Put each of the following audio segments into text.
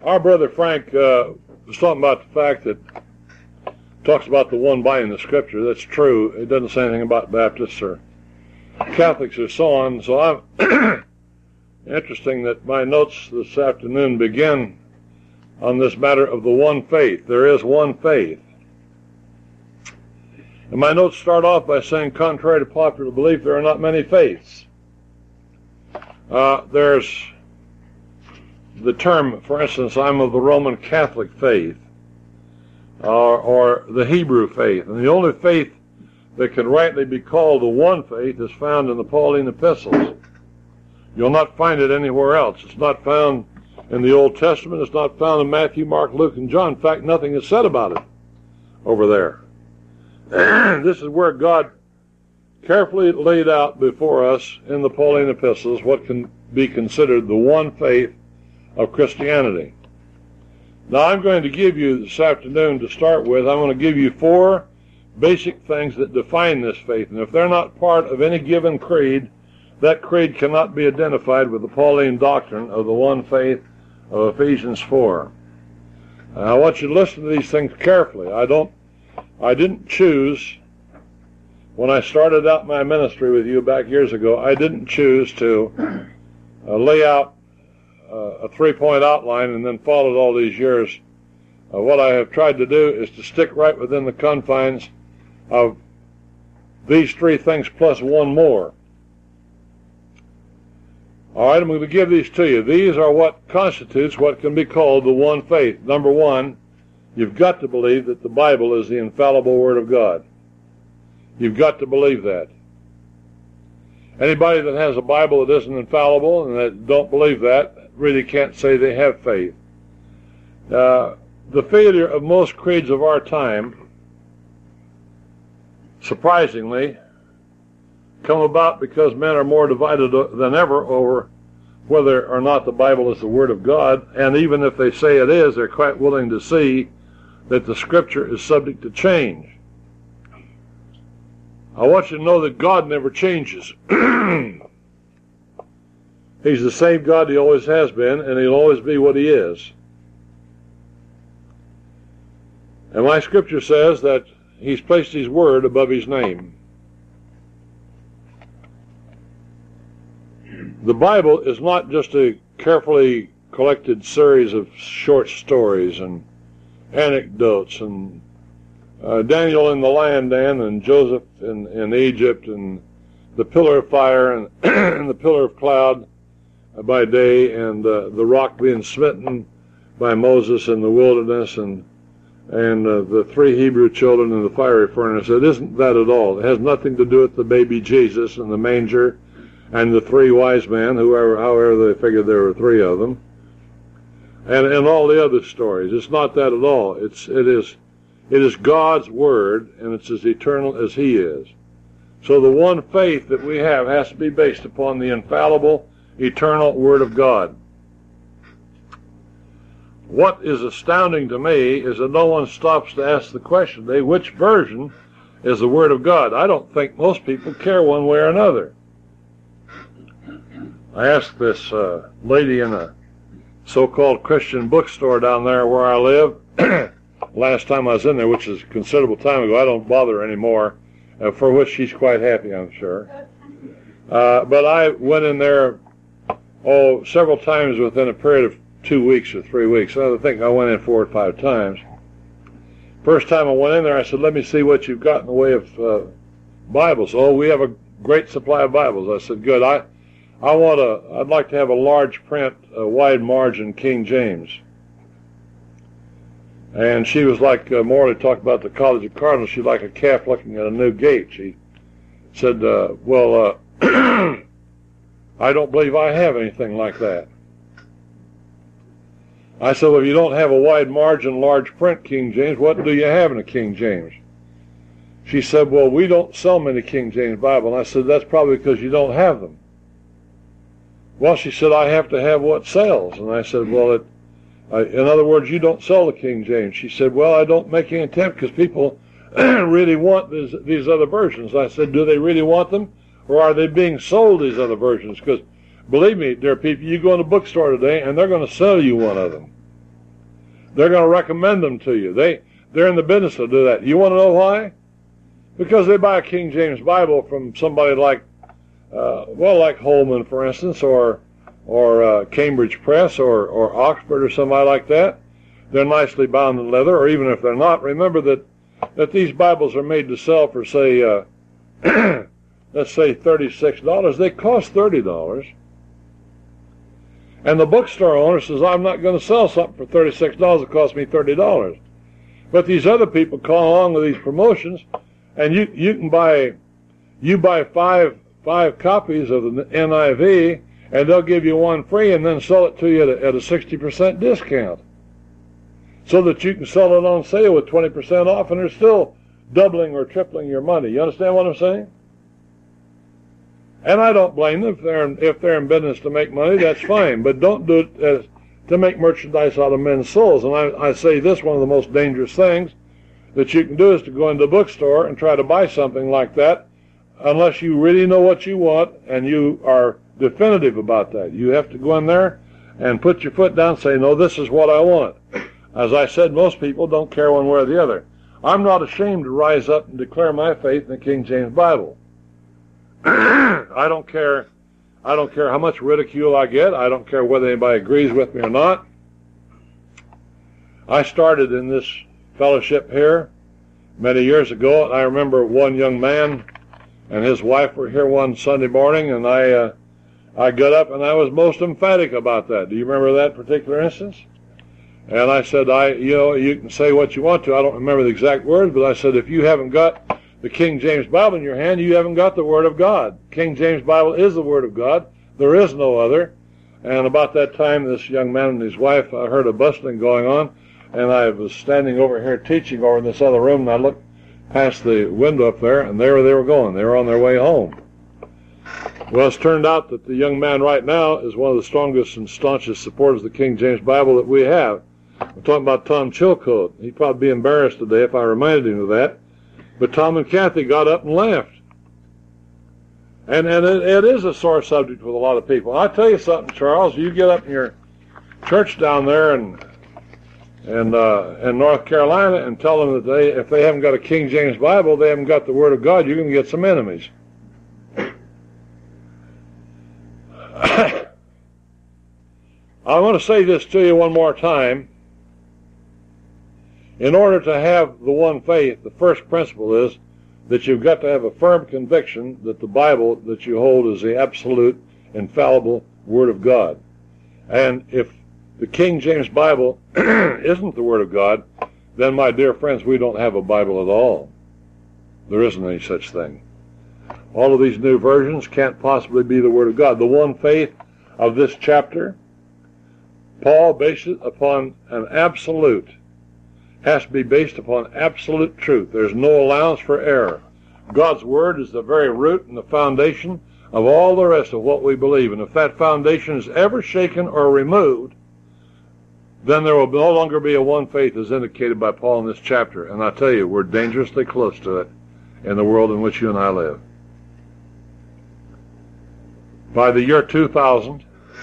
Our brother Frank was talking about the fact that talks about the one binding the Scripture. That's true. It doesn't say anything about Baptists or Catholics or so on. So I'm interesting that my notes this afternoon begin on this matter of the one faith. There is one faith. And my notes start off by saying, contrary to popular belief, there are not many faiths. There's the term, for instance, I'm of the Roman Catholic faith, or the Hebrew faith. And the only faith that can rightly be called the one faith is found in the Pauline epistles. You'll not find it anywhere else. It's not found in the Old Testament. It's not found in Matthew, Mark, Luke, and John. In fact, nothing is said about it over there. This is where God carefully laid out before us in the Pauline epistles what can be considered the one faith of Christianity. Now, I'm going to give you this afternoon, to start with, I'm going to give you 4 basic things that define this faith. And if they're not part of any given creed, that creed cannot be identified with the Pauline doctrine of the one faith of Ephesians 4. I want you to listen to these things carefully. I didn't choose, when I started out my ministry with you back years ago, I didn't choose to lay out a 3-point outline and then followed all these years. What I have tried to do is to stick right within the confines of these 3 things plus one more. All right, I'm going to give these to you. These are what constitutes what can be called the one faith. Number 1, you've got to believe that the Bible is the infallible Word of God. You've got to believe that. Anybody that has a Bible that isn't infallible and that don't believe that really can't say they have faith. The failure of most creeds of our time, surprisingly, come about because men are more divided than ever over whether or not the Bible is the Word of God, and even if they say it is, they're quite willing to see that the Scripture is subject to change. I want you to know that God never changes. He's the same God He always has been, and He'll always be what He is. And my Scripture says that He's placed His Word above His name. The Bible is not just a carefully collected series of short stories and anecdotes and Daniel in the land, and Joseph in Egypt, and the pillar of fire and, and the pillar of cloud by day, and the rock being smitten by Moses in the wilderness, and the 3 Hebrew children in the fiery furnace. It isn't that at all. It has nothing to do with the baby Jesus and the manger and the 3 wise men, however they figured there were 3 of them, and all the other stories. It's not that at all. It is God's Word, and it's as eternal as He is. So the one faith that we have has to be based upon the infallible, eternal Word of God. What is astounding to me is that no one stops to ask the question, which version is the Word of God? I don't think most people care one way or another. I asked this lady in a so-called Christian bookstore down there where I live, last time I was in there, which is a considerable time ago. I don't bother anymore, for which she's quite happy, I'm sure. But I went in there, several times within a period of 2 weeks or 3 weeks. I think I went in 4 or 5 times. First time I went in there, I said, let me see what you've got in the way of Bibles. We have a great supply of Bibles. I said, good. I'd like to have a large print, wide margin King James. And she was like Morley talked about the College of Cardinals. She's like a calf looking at a new gate. She said, I don't believe I have anything like that. I said, well, if you don't have a wide margin, large print King James, what do you have in a King James? She said, well, we don't sell many King James Bible. And I said, that's probably because you don't have them. Well, she said, I have to have what sells. And I said, well, in other words, you don't sell the King James. She said, well, I don't make any attempt because people really want these other versions. I said, do they really want them? Or are they being sold these other versions? Because believe me, dear people, you go in a bookstore today and they're going to sell you one of them. they're going to recommend them to you. They're in the business to do that. You want to know why? Because they buy a King James Bible from somebody like, like Holman, for instance, or Cambridge Press, or Oxford, or somebody like that. They're nicely bound in leather, or even if they're not, remember that these Bibles are made to sell for, say, let's say $36. They cost $30. And the bookstore owner says, I'm not going to sell something for $36. It cost me $30. But these other people come along with these promotions, and you can buy five copies of the NIV, and they'll give you one free and then sell it to you at a 60% discount, so that you can sell it on sale with 20% off, and they're still doubling or tripling your money. You understand what I'm saying? And I don't blame them. If they're in business to make money, that's fine. But don't do it to make merchandise out of men's souls. And I say this, one of the most dangerous things that you can do is to go into a bookstore and try to buy something like that, unless you really know what you want and you are definitive about that. You have to go in there and put your foot down and say, no, this is what I want. As I said, most people don't care one way or the other. I'm not ashamed to rise up and declare my faith in the King James Bible. I don't care how much ridicule I get. I don't care whether anybody agrees with me or not. I started in this fellowship here many years ago, and I remember one young man and his wife were here one Sunday morning, and I got up and I was most emphatic about that. Do you remember that particular instance? And I said, you can say what you want to. I don't remember the exact words, but I said, if you haven't got the King James Bible in your hand, you haven't got the Word of God. King James Bible is the Word of God. There is no other. And about that time, this young man and his wife, I heard a bustling going on, and I was standing over here teaching over in this other room, and I looked past the window up there, and there they were going. They were on their way home. Well, it's turned out that the young man right now is one of the strongest and staunchest supporters of the King James Bible that we have. I'm talking about Tom Chilcote. He'd probably be embarrassed today if I reminded him of that. But Tom and Kathy got up and left. And it is a sore subject with a lot of people. I'll tell you something, Charles. You get up in your church down there in North Carolina and tell them that if they haven't got a King James Bible, they haven't got the Word of God, you're going to get some enemies. I want to say this to you one more time. In order to have the one faith, the first principle is that you've got to have a firm conviction that the Bible that you hold is the absolute, infallible Word of God. And if the King James Bible isn't the Word of God, then, my dear friends, we don't have a Bible at all. There isn't any such thing. All of these new versions can't possibly be the Word of God. The one faith of this chapter, Paul based it upon an absolute. Has to be based upon absolute truth. There's no allowance for error. God's Word is the very root and the foundation of all the rest of what we believe. And if that foundation is ever shaken or removed, then there will no longer be a one faith as indicated by Paul in this chapter. And I tell you, we're dangerously close to it in the world in which you and I live. By the year 2000,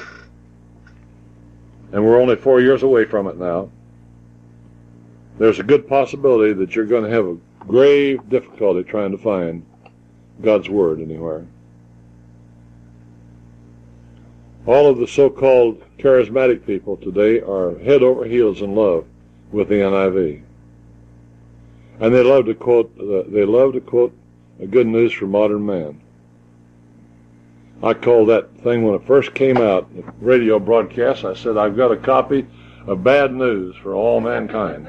and we're only 4 years away from it now, there's a good possibility that you're going to have a grave difficulty trying to find God's Word anywhere. All of the so-called charismatic people today are head over heels in love with the NIV. And they love to quote a good news for modern man. I called that thing when it first came out, the radio broadcast, I said, I've got a copy of Bad News for All Mankind.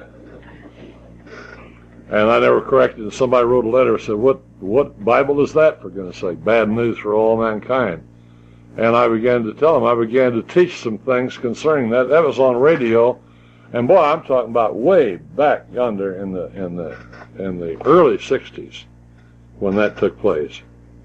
And I never corrected it. Somebody wrote a letter and said, what Bible is that, for goodness sake? Bad News for All Mankind. And I began to tell them, I began to teach some things concerning that. That was on radio. And boy, I'm talking about way back yonder in the early 60s when that took place.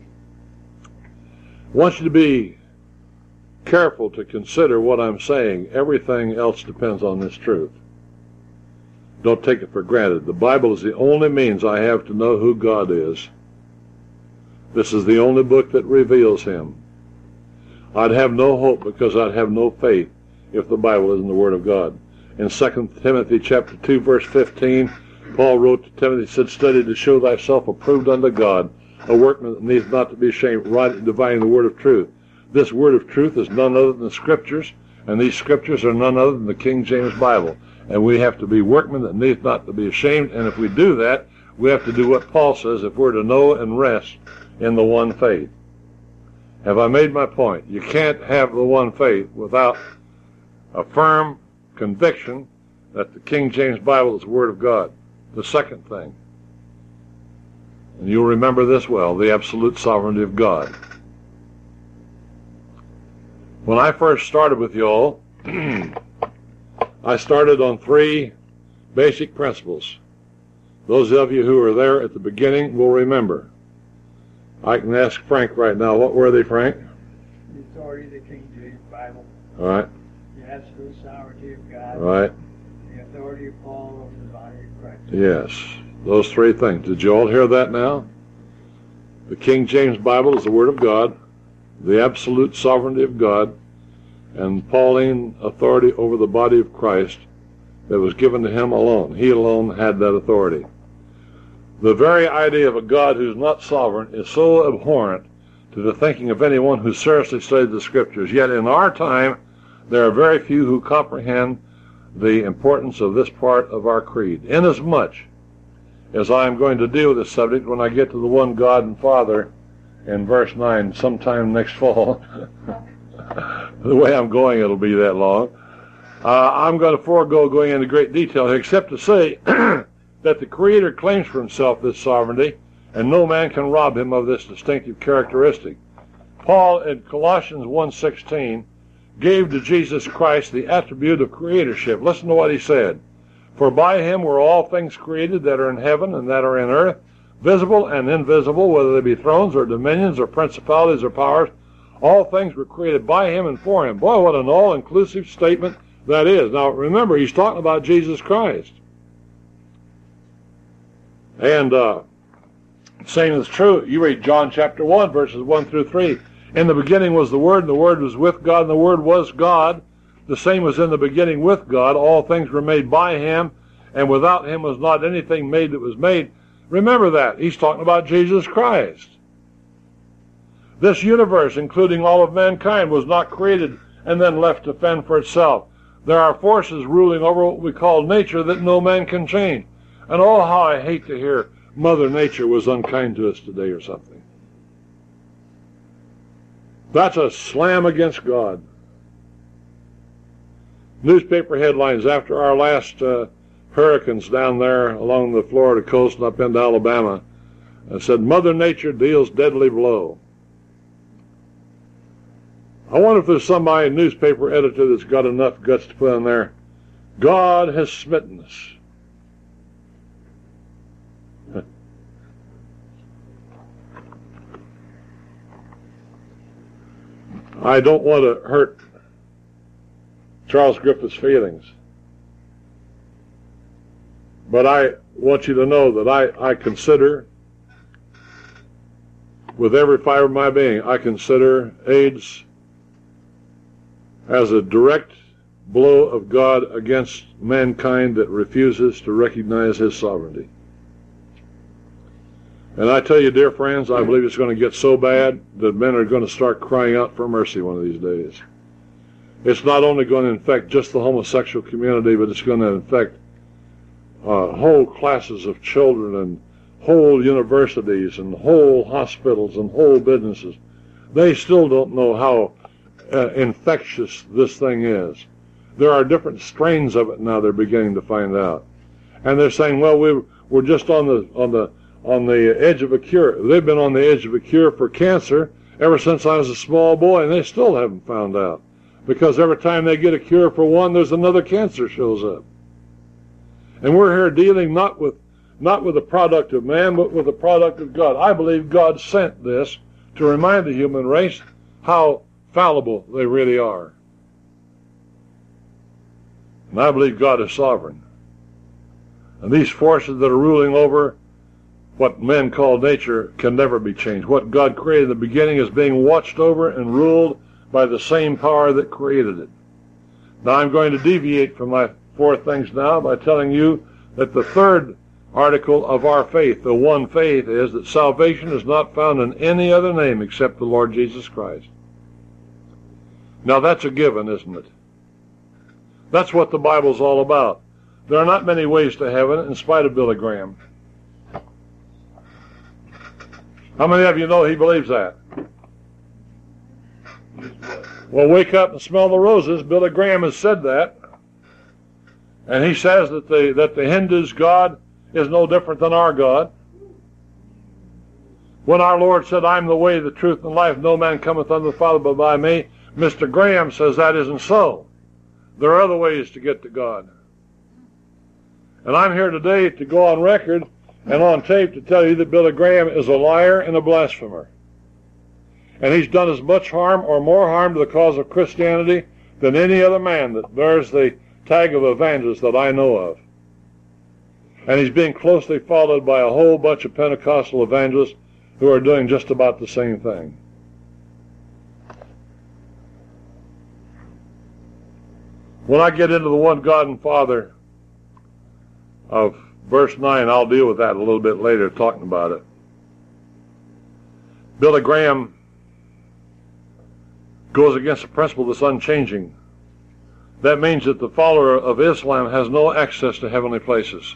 I want you to be careful to consider what I'm saying. Everything else depends on this truth. Don't take it for granted. The Bible is the only means I have to know who God is. This is the only book that reveals Him. I'd have no hope because I'd have no faith if the Bible isn't the Word of God. In 2 Timothy chapter 2, verse 15, Paul wrote to Timothy, said, "Study to show thyself approved unto God, a workman that needs not to be ashamed, rightly dividing the word of truth." This word of truth is none other than the Scriptures, and these Scriptures are none other than the King James Bible. And we have to be workmen that need not to be ashamed, and if we do that, we have to do what Paul says if we're to know and rest in the one faith. Have I made my point? You can't have the one faith without a firm conviction that the King James Bible is the Word of God. The second thing, and you'll remember this well, the absolute sovereignty of God. When I first started with y'all, I started on 3 basic principles. Those of you who were there at the beginning will remember. I can ask Frank right now. What were they, Frank? The authority of the King James Bible. All right. The absolute sovereignty of God. Right. The authority of Paul over the body of Christ. Yes. Those 3 things. Did you all hear that now? The King James Bible is the Word of God, the absolute sovereignty of God, and Pauline authority over the body of Christ that was given to him alone. He alone had that authority. The very idea of a God who's not sovereign is so abhorrent to the thinking of anyone who seriously studied the Scriptures. Yet in our time, there are very few who comprehend the importance of this part of our creed. Inasmuch as I am going to deal with this subject when I get to the one God and Father in verse 9 sometime next fall. The way I'm going, it'll be that long. I'm going to forego going into great detail here, except to say that the Creator claims for himself this sovereignty, and no man can rob him of this distinctive characteristic. Paul in Colossians 1:16 gave to Jesus Christ the attribute of creatorship. Listen to what he said. "For by him were all things created that are in heaven and that are in earth, visible and invisible, whether they be thrones or dominions or principalities or powers. All things were created by him and for him." Boy, what an all-inclusive statement that is. Now, remember, he's talking about Jesus Christ. And same is true. You read John chapter 1, verses 1 through 3. "In the beginning was the Word, and the Word was with God, and the Word was God. The same was in the beginning with God. All things were made by him, and without him was not anything made that was made." Remember that. He's talking about Jesus Christ. This universe, including all of mankind, was not created and then left to fend for itself. There are forces ruling over what we call nature that no man can change. And oh, how I hate to hear Mother Nature was unkind to us today or something. That's a slam against God. Newspaper headlines after our last hurricanes down there along the Florida coast and up into Alabama said, "Mother Nature deals deadly blow." I wonder if there's somebody, newspaper editor, that's got enough guts to put in there, "God has smitten us." I don't want to hurt Charles Griffith's feelings, but I want you to know that I consider, with every fiber of my being, I consider AIDS as a direct blow of God against mankind that refuses to recognize his sovereignty. And I tell you, dear friends, I believe it's going to get so bad that men are going to start crying out for mercy one of these days. It's not only going to infect just the homosexual community, but it's going to infect whole classes of children and whole universities and whole hospitals and whole businesses. They still don't know how infectious this thing is. There are different strains of it now they're beginning to find out. And they're saying, well, we're just on the edge of a cure. They've been on the edge of a cure for cancer ever since I was a small boy, and they still haven't found out. Because every time they get a cure for one, there's another cancer shows up. And we're here dealing not with the product of man, but with the product of God. I believe God sent this to remind the human race how fallible they really are. And I believe God is sovereign. And these forces that are ruling over what men call nature can never be changed. What God created in the beginning is being watched over and ruled by the same power that created it. Now I'm going to deviate from my four things now by telling you that the third article of our faith, the one faith, is that salvation is not found in any other name except the Lord Jesus Christ. Now that's a given, isn't it? That's what the Bible's all about. There are not many ways to heaven in spite of Billy Graham. How many of you know he believes that? Well, wake up and smell the roses. Billy Graham has said that. And he says that the Hindus' God is no different than our God. When our Lord said, "I'm the way, the truth, and life, no man cometh unto the Father but by me," Mr. Graham says that isn't so. There are other ways to get to God. And I'm here today to go on record and on tape to tell you that Billy Graham is a liar and a blasphemer. And he's done as much harm or more harm to the cause of Christianity than any other man that bears the tag of evangelist that I know of. And he's being closely followed by a whole bunch of Pentecostal evangelists who are doing just about the same thing. When I get into the one God and Father of verse 9, I'll deal with that a little bit later, talking about it. Billy Graham goes against the principle that's unchanging. That means that the follower of Islam has no access to heavenly places.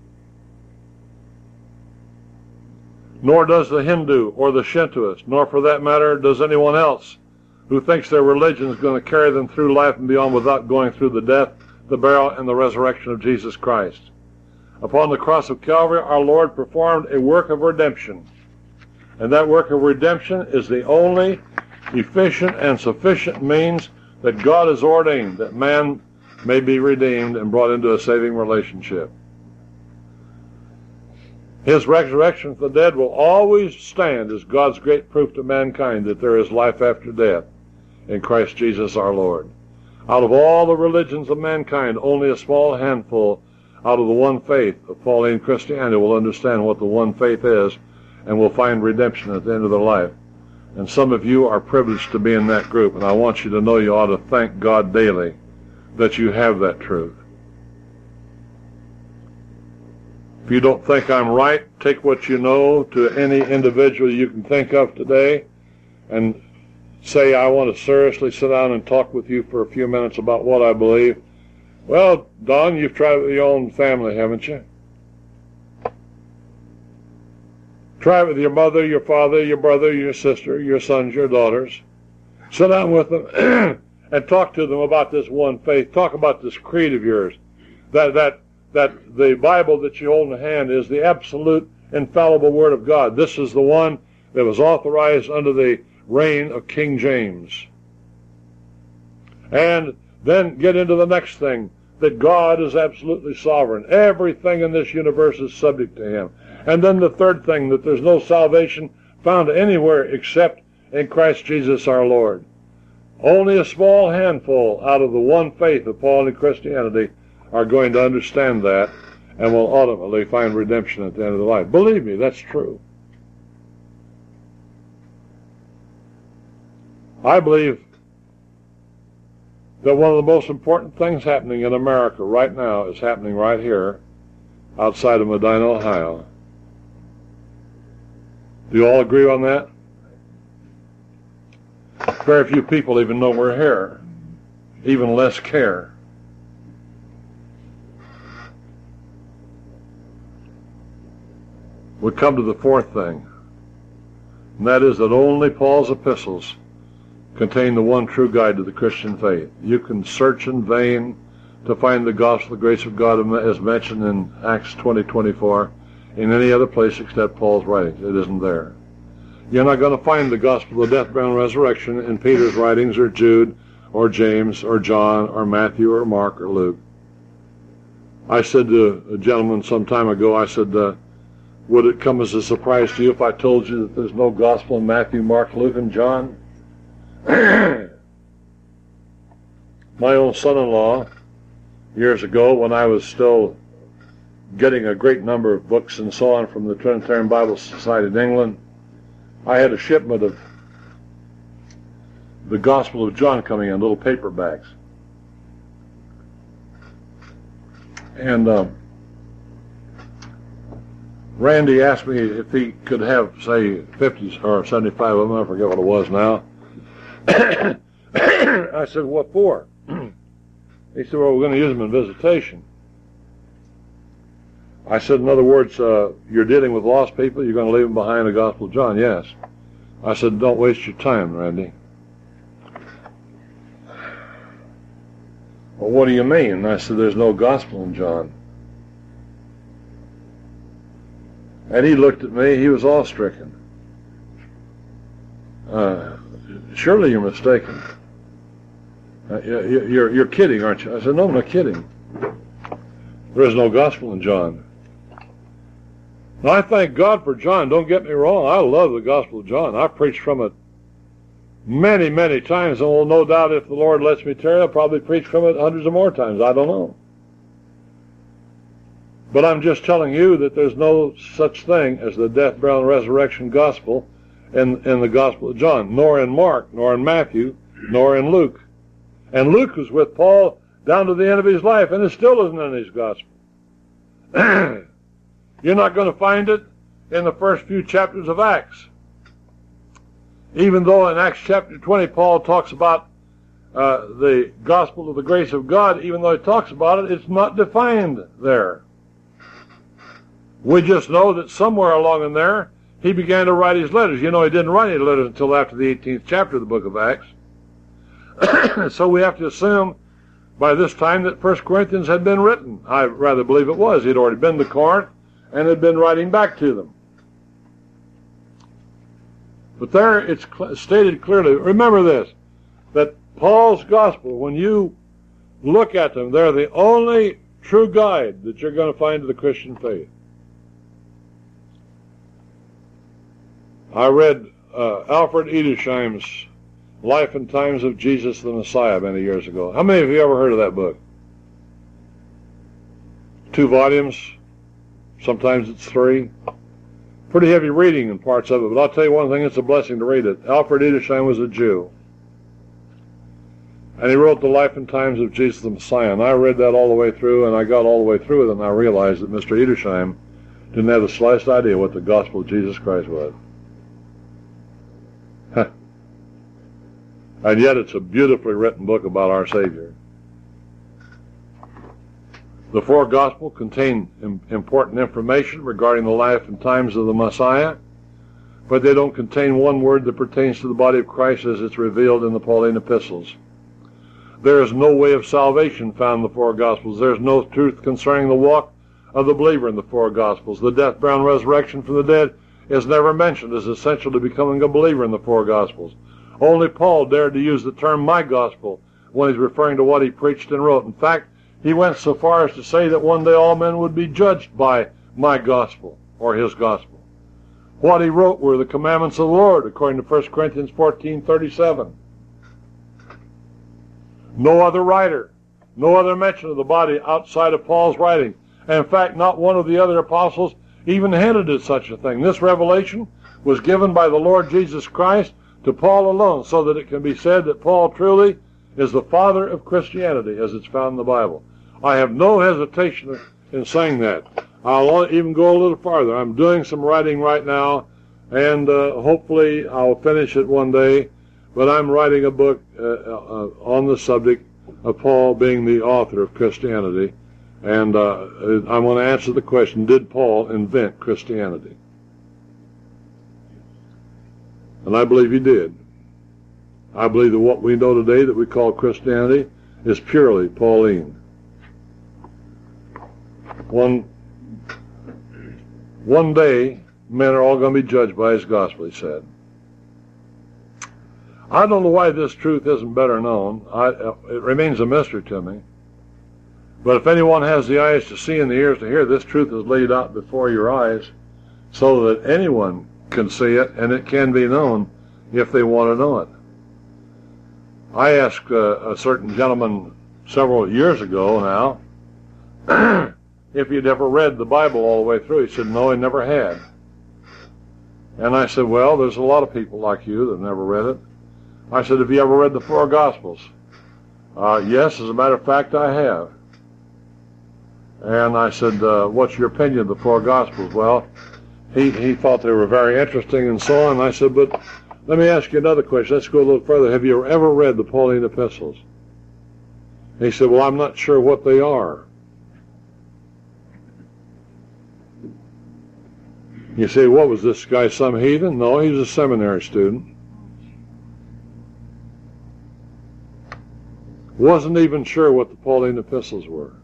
Nor does the Hindu or the Shintoist, nor for that matter does anyone else who thinks their religion is going to carry them through life and beyond without going through the death, the burial, and the resurrection of Jesus Christ. Upon the cross of Calvary, our Lord performed a work of redemption. And that work of redemption is the only efficient and sufficient means that God has ordained that man may be redeemed and brought into a saving relationship. His resurrection from the dead will always stand as God's great proof to mankind that there is life after death in Christ Jesus our Lord. Out of all the religions of mankind, only a small handful out of the one faith of Pauline Christianity will understand what the one faith is and will find redemption at the end of their life. And some of you are privileged to be in that group, and I want you to know you ought to thank God daily that you have that truth. If you don't think I'm right, take what you know to any individual you can think of today and say, "I want to seriously sit down and talk with you for a few minutes about what I believe." Well, Don, you've tried it with your own family, haven't you? Try it with your mother, your father, your brother, your sister, your sons, your daughters. Sit down with them and talk to them about this one faith. Talk about this creed of yours. That the Bible that you hold in hand is the absolute infallible Word of God. This is the one that was authorized under the reign of King James. And then get into the next thing, that God is absolutely sovereign. Everything in this universe is subject to Him. And then the third thing, that there's no salvation found anywhere except in Christ Jesus our Lord. Only a small handful out of the one faith of Pauline Christianity are going to understand that and will ultimately find redemption at the end of their life. Believe me, that's true. I believe that one of the most important things happening in America right now is happening right here outside of Medina, Ohio. Do you all agree on that? Very few people even know we're here, even less care. We come to the fourth thing, and that is that only Paul's epistles contain the one true guide to the Christian faith. You can search in vain to find the gospel of the grace of God as mentioned in Acts 20:24 in any other place except Paul's writings. It isn't there. You're not going to find the gospel of the death, burial, and resurrection in Peter's writings or Jude or James or John or Matthew or Mark or Luke. I said to a gentleman some time ago, I said, would it come as a surprise to you if I told you that there's no gospel in Matthew, Mark, Luke, and John? My own son-in-law, years ago, when I was still getting a great number of books and so on from the Trinitarian Bible Society in England, I had a shipment of the Gospel of John coming in little paperbacks. And Randy asked me if he could have, say, 50 or 75 of them. I forget what it was now. I said, what for? He said, well, we're going to use them in visitation. I said, in other words, you're dealing with lost people, you're going to leave them behind the Gospel of John. Yes. I said, don't waste your time, Randy. Well, what do you mean? I said, there's no Gospel in John. And he looked at me, he was awe-stricken. Surely you're mistaken. You're kidding, aren't you? I said, no, I'm not kidding. There is no Gospel in John. Now, I thank God for John. Don't get me wrong. I love the Gospel of John. I've preached from it many, many times, and will no doubt, if the Lord lets me tarry, I'll probably preach from it hundreds of more times. I don't know. But I'm just telling you that there's no such thing as the death, burial, and resurrection gospel in the Gospel of John, nor in Mark, nor in Matthew, nor in Luke. And Luke was with Paul down to the end of his life, and it still isn't in his gospel. You're not going to find it in the first few chapters of Acts. Even though in Acts chapter 20, Paul talks about the gospel of the grace of God, even though he talks about it, it's not defined there. We just know that somewhere along in there, he began to write his letters. You know, he didn't write any letters until after the 18th chapter of the book of Acts. So we have to assume by this time that 1 Corinthians had been written. I rather believe it was. He'd already been to Corinth and had been writing back to them. But there it's stated clearly. Remember this, that Paul's gospel, when you look at them, they're the only true guide that you're going to find to the Christian faith. I read Alfred Edersheim's Life and Times of Jesus the Messiah many years ago. How many of you ever heard of that book? 2 volumes. Sometimes it's 3. Pretty heavy reading in parts of it, but I'll tell you one thing, it's a blessing to read it. Alfred Edersheim was a Jew. And he wrote the Life and Times of Jesus the Messiah. And I read that all the way through, and I got all the way through it, and I realized that Mr. Edersheim didn't have the slightest idea what the gospel of Jesus Christ was. And yet it's a beautifully written book about our Savior. The 4 Gospels contain important information regarding the life and times of the Messiah, but they don't contain one word that pertains to the body of Christ as it's revealed in the Pauline epistles. There is no way of salvation found in the 4 Gospels. There is no truth concerning the walk of the believer in the 4 Gospels. The death, burial, and resurrection from the dead is never mentioned as essential to becoming a believer in the 4 Gospels. Only Paul dared to use the term my gospel when he's referring to what he preached and wrote. In fact, he went so far as to say that one day all men would be judged by my gospel, or his gospel. What he wrote were the commandments of the Lord, according to 1 Corinthians 14:37. No other writer, no other mention of the body outside of Paul's writing. And in fact, not one of the other apostles even hinted at such a thing. This revelation was given by the Lord Jesus Christ to Paul alone, so that it can be said that Paul truly is the father of Christianity, as it's found in the Bible. I have no hesitation in saying that. I'll even go a little farther. I'm doing some writing right now, and hopefully I'll finish it one day, but I'm writing a book on the subject of Paul being the author of Christianity, and I'm going to answer the question, did Paul invent Christianity? And I believe he did. I believe that what we know today that we call Christianity is purely Pauline. One day, men are all going to be judged by his gospel, he said. I don't know why this truth isn't better known. It remains a mystery to me. But if anyone has the eyes to see and the ears to hear, this truth is laid out before your eyes so that anyone can see it, and it can be known if they want to know it. I asked a certain gentleman several years ago now if he'd ever read the Bible all the way through. He said no, he never had. And I said, well, there's a lot of people like you that have never read it. I said, have you ever read the 4 Gospels? Yes, as a matter of fact, I have. And I said, what's your opinion of the four Gospels? Well, he thought they were very interesting and so on. And I said, but let me ask you another question. Let's go a little further. Have you ever read the Pauline epistles? He said, well, I'm not sure what they are. You say, what was this guy, some heathen? No, he was a seminary student. Wasn't even sure what the Pauline epistles were.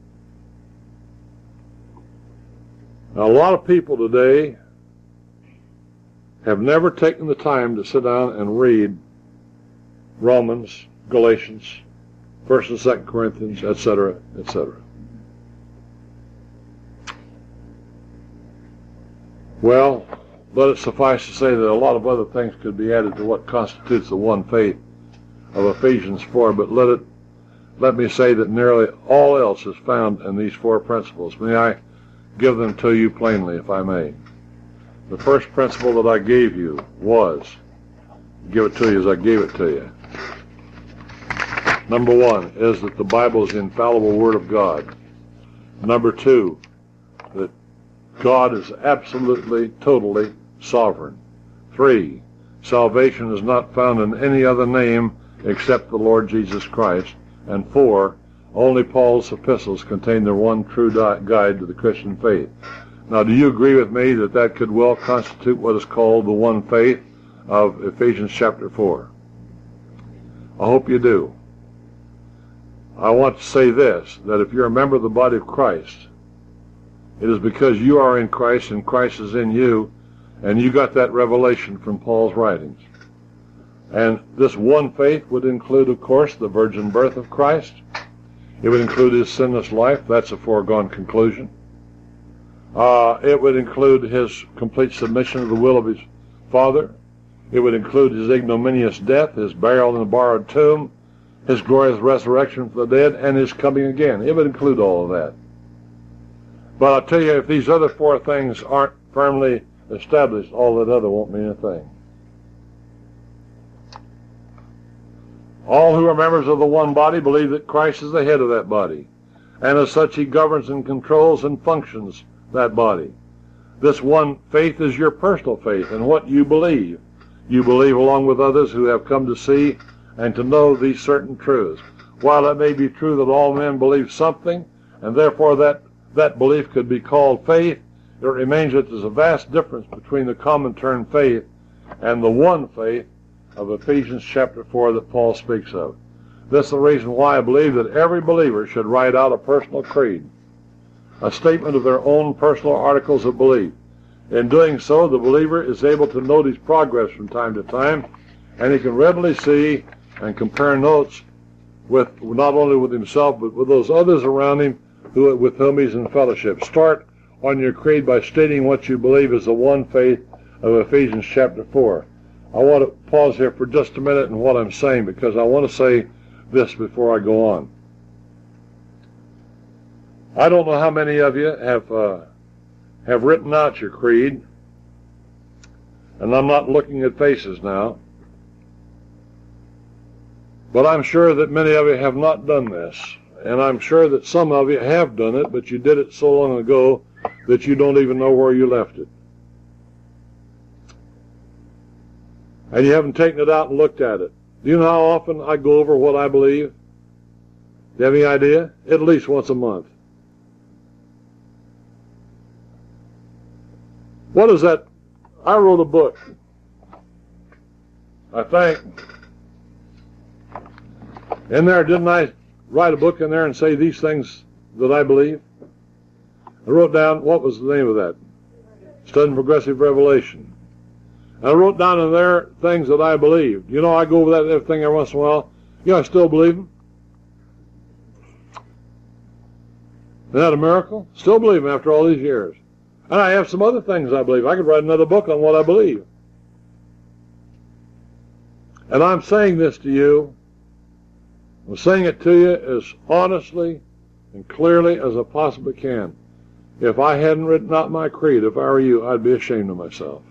Now, a lot of people today have never taken the time to sit down and read Romans, Galatians, 1st and 2nd Corinthians, etc., etc. Well, let it suffice to say that a lot of other things could be added to what constitutes the one faith of Ephesians 4, but let me say that nearly all else is found in these four principles. May I give them to you plainly, if I may? The first principle that I gave you was, give it to you as I gave it to you. Number one is that the Bible is the infallible Word of God. Number two, that God is absolutely, totally sovereign. 3, salvation is not found in any other name except the Lord Jesus Christ. And 4, only Paul's epistles contain the one true guide to the Christian faith. Now, do you agree with me that that could well constitute what is called the one faith of Ephesians chapter 4? I hope you do. I want to say this, that if you're a member of the body of Christ, it is because you are in Christ and Christ is in you, and you got that revelation from Paul's writings. And this one faith would include, of course, the virgin birth of Christ. It would include his sinless life. That's a foregone conclusion. It would include his complete submission to the will of his Father. It would include his ignominious death, his burial in a borrowed tomb, his glorious resurrection from the dead, and his coming again. It would include all of that. But I'll tell you, if these other four things aren't firmly established, all that other won't mean a thing. All who are members of the one body believe that Christ is the head of that body, and as such he governs and controls and functions that body. This one faith is your personal faith in what you believe. You believe along with others who have come to see and to know these certain truths. While it may be true that all men believe something, and therefore that belief could be called faith, it remains that there's a vast difference between the common term faith and the one faith of Ephesians chapter 4 that Paul speaks of. This is the reason why I believe that every believer should write out a personal creed, a statement of their own personal articles of belief. In doing so, the believer is able to note his progress from time to time, and he can readily see and compare notes with not only with himself, but with those others around him with whom he's in fellowship. Start on your creed by stating what you believe is the one faith of Ephesians chapter 4. I want to pause here for just a minute in what I'm saying, because I want to say this before I go on. I don't know how many of you have written out your creed, and I'm not looking at faces now, but I'm sure that many of you have not done this, and I'm sure that some of you have done it, but you did it so long ago that you don't even know where you left it. And you haven't taken it out and looked at it. Do you know how often I go over what I believe? Do you have any idea? At least once a month. What is that? I wrote a book, I think. In there, didn't I write a book in there and say these things that I believe? I wrote down, what was the name of that? Studying Progressive Revelation. I wrote down in there things that I believed. You know, I go over that everything every once in a while. You know, I still believe them. Isn't that a miracle? Still believe them after all these years. And I have some other things I believe. I could write another book on what I believe. And I'm saying this to you. I'm saying it to you as honestly and clearly as I possibly can. If I hadn't written out my creed, if I were you, I'd be ashamed of myself.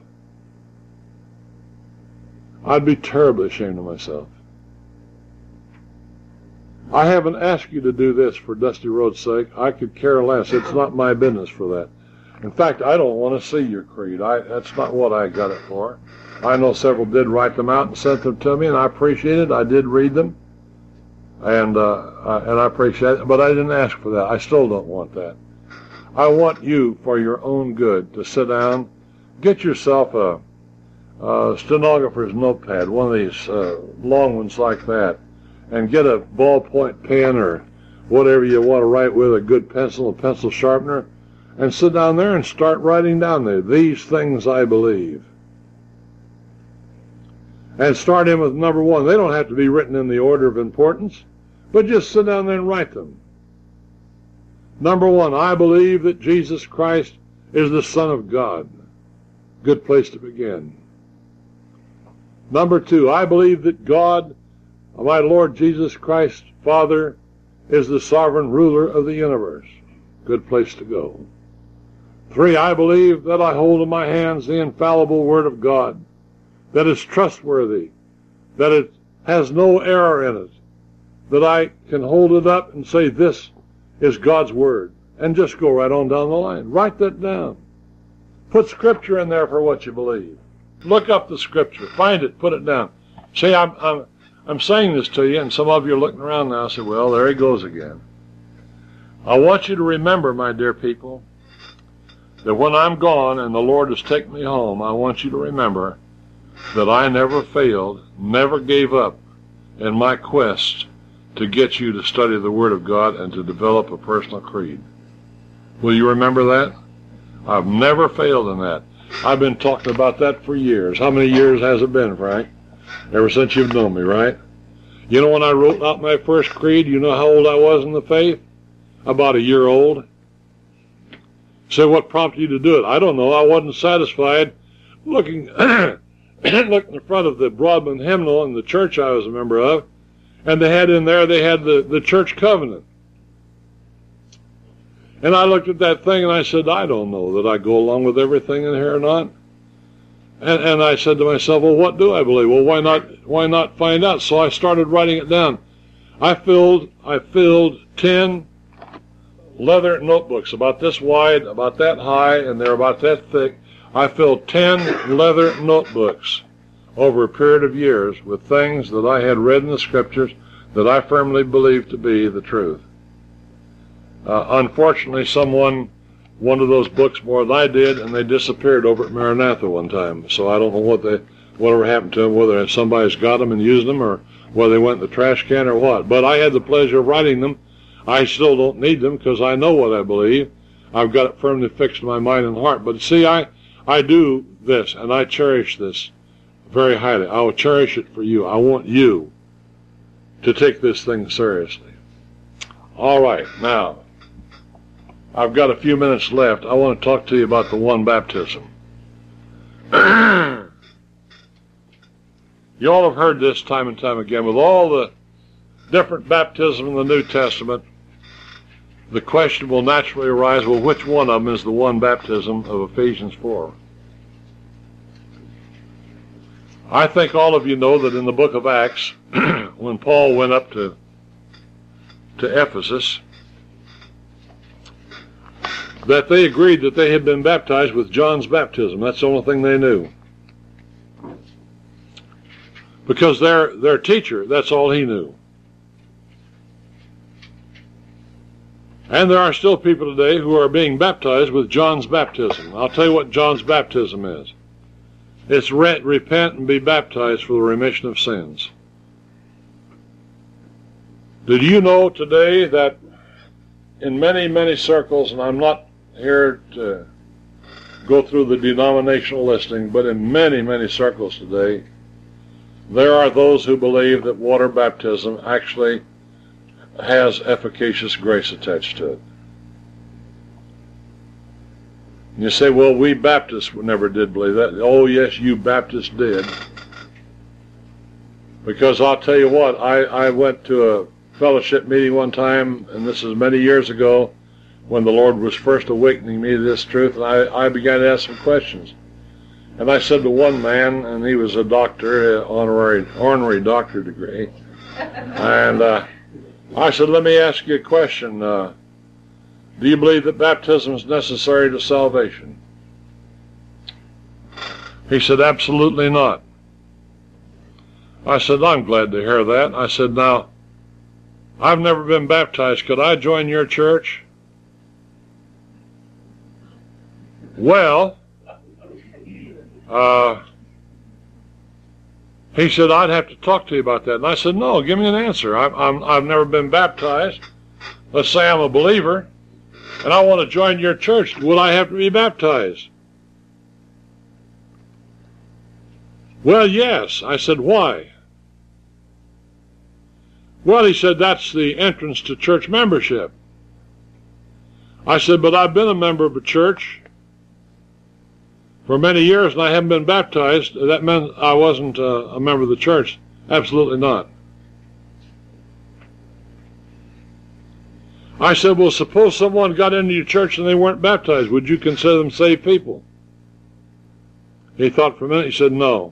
I'd be terribly ashamed of myself. I haven't asked you to do this for Dusty Rhodes' sake. I could care less. It's not my business for that. In fact, I don't want to see your creed. That's not what I got it for. I know several did write them out and sent them to me, and I appreciate it. I did read them, and I appreciate it, but I didn't ask for that. I still don't want that. I want you, for your own good, to sit down, get yourself a stenographer's notepad, one of these long ones like that, and get a ballpoint pen or whatever you want to write with, a good pencil, a pencil sharpener, and sit down there and start writing down there, these things I believe. And start in with number one. They don't have to be written in the order of importance, but just sit down there and write them. Number one, I believe that Jesus Christ is the Son of God. Good place to begin. Number two, I believe that God, my Lord Jesus Christ, Father, is the sovereign ruler of the universe. Good place to go. Three, I believe that I hold in my hands the infallible Word of God, that is trustworthy, that it has no error in it, that I can hold it up and say this is God's Word, and just go right on down the line. Write that down. Put Scripture in there for what you believe. Look up the Scripture. Find it. Put it down. See, I'm saying this to you, and some of you are looking around now and say, well, there he goes again. I want you to remember, my dear people, that when I'm gone and the Lord has taken me home, I want you to remember that I never failed, never gave up in my quest to get you to study the Word of God and to develop a personal creed. Will you remember that? I've never failed in that. I've been talking about that for years. How many years has it been, Frank? Ever since you've known me, right? You know when I wrote out my first creed, you know how old I was in the faith? About a year old. So what prompted you to do it? I don't know. I wasn't satisfied looking looked in front of the Broadman hymnal in the church I was a member of, and they had in there, they had the church covenant. And I looked at that thing and I said, I don't know that I go along with everything in here or not. And I said to myself, well, what do I believe? Well, why not find out? So I started writing it down. I filled 10 leather notebooks about this wide, about that high, and they're about that thick. I filled 10 leather notebooks over a period of years with things that I had read in the Scriptures that I firmly believed to be the truth. Unfortunately, someone wanted those books more than I did, and they disappeared over at Maranatha one time. So I don't know whatever happened to them, whether somebody's got them and used them, or whether they went in the trash can or what. But I had the pleasure of writing them. I still don't need them because I know what I believe. I've got it firmly fixed in my mind and heart. But see, I do this, and I cherish this very highly. I will cherish it for you. I want you to take this thing seriously. All right, now, I've got a few minutes left. I want to talk to you about the one baptism. You all have heard this time and time again. With all the different baptisms in the New Testament, the question will naturally arise, well, which one of them is the one baptism of Ephesians 4? I think all of you know that in the book of Acts, when Paul went up to Ephesus, that they agreed that they had been baptized with John's baptism. That's the only thing they knew. Because their teacher, that's all he knew. And there are still people today who are being baptized with John's baptism. I'll tell you what John's baptism is. It's repent and be baptized for the remission of sins. Did you know today that in many, many circles, and I'm not here to go through the denominational listing, but in many, many circles today, there are those who believe that water baptism actually has efficacious grace attached to it. And you say, well, we Baptists never did believe that. Oh, yes, you Baptists did. Because I'll tell you what, I went to a fellowship meeting one time, and this is many years ago, when the Lord was first awakening me to this truth, and I began to ask some questions. And I said to one man, and he was a doctor, honorary doctor degree, and I said, let me ask you a question. Do you believe that baptism is necessary to salvation? He said, absolutely not. I said, I'm glad to hear that. I said, now, I've never been baptized. Could I join your church? Well, he said, I'd have to talk to you about that. And I said, no, give me an answer. I've never been baptized. Let's say I'm a believer, and I want to join your church. Would I have to be baptized? Well, yes. I said, why? Well, he said, that's the entrance to church membership. I said, but I've been a member of a church for many years, and I haven't been baptized. That meant I wasn't a member of the church. Absolutely not. I said, well, suppose someone got into your church and they weren't baptized. Would you consider them saved people? He thought for a minute. He said, no.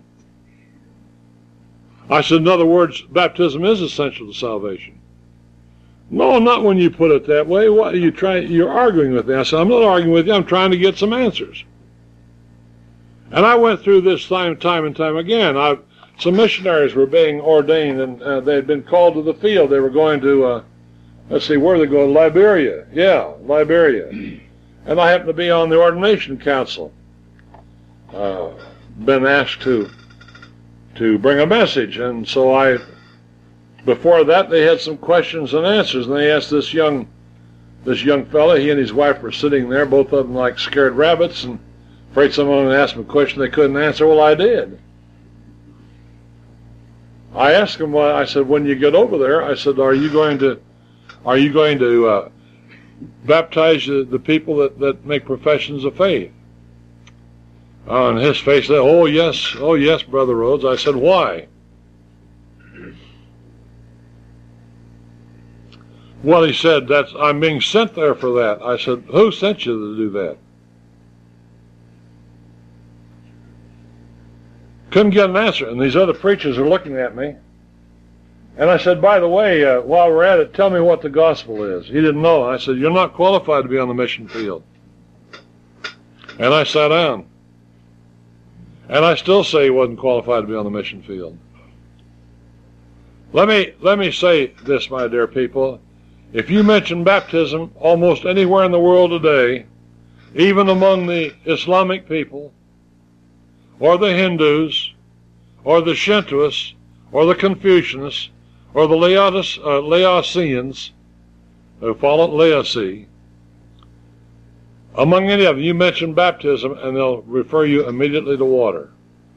I said, in other words, baptism is essential to salvation. No, not when you put it that way. What are you trying? You're arguing with me. I said, I'm not arguing with you. I'm trying to get some answers. And I went through this time and time again. Some missionaries were being ordained, and they had been called to the field. They were going to, let's see, where are they going? Liberia. Yeah, Liberia. And I happened to be on the ordination council. Been asked to bring a message, and so before that they had some questions and answers, and they asked this young fellow. He and his wife were sitting there, both of them like scared rabbits, and afraid someone would ask them a question they couldn't answer. Well, I did. I asked him, I said, when you get over there, I said, are you going to baptize the people that make professions of faith? And his face said, oh yes, Brother Rhodes. I said, why? Well, he said, I'm being sent there for that. I said, who sent you to do that? Couldn't get an answer, and these other preachers are looking at me. And I said, by the way, while we're at it, tell me what the gospel is. He didn't know. I said, you're not qualified to be on the mission field. And I sat down. And I still say he wasn't qualified to be on the mission field. Let me say this, my dear people. If you mention baptism almost anywhere in the world today, even among the Islamic people, or the Hindus, or the Shintoists, or the Confucianists, or the Laotians, who follow Laozi, among any of them, you mention baptism, and they'll refer you immediately to water.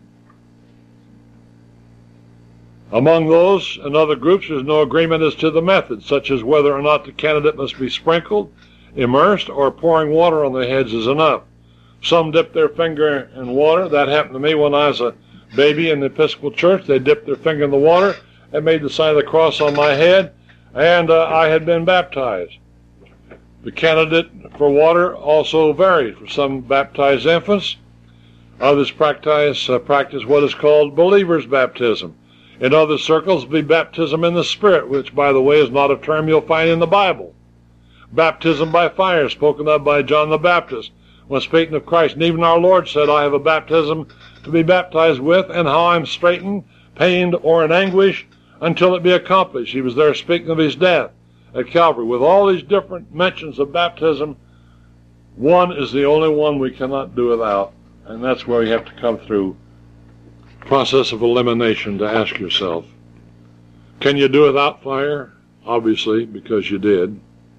Among those and other groups, there's no agreement as to the method, such as whether or not the candidate must be sprinkled, immersed, or pouring water on their heads is enough. Some dip their finger in water. That happened to me when I was a baby in the Episcopal Church. They dipped their finger in the water and made the sign of the cross on my head, and I had been baptized. The candidate for water also varied. For some baptized infants, others practice what is called believer's baptism. In other circles, be baptism in the Spirit, which, by the way, is not a term you'll find in the Bible. Baptism by fire, spoken of by John the Baptist when speaking of Christ. And even our Lord said, I have a baptism to be baptized with, and how I'm straitened, pained, or in anguish until it be accomplished. He was there speaking of his death at Calvary. With all these different mentions of baptism, one is the only one we cannot do without, and that's where you have to come through process of elimination to ask yourself, can you do without fire? Obviously, because you did.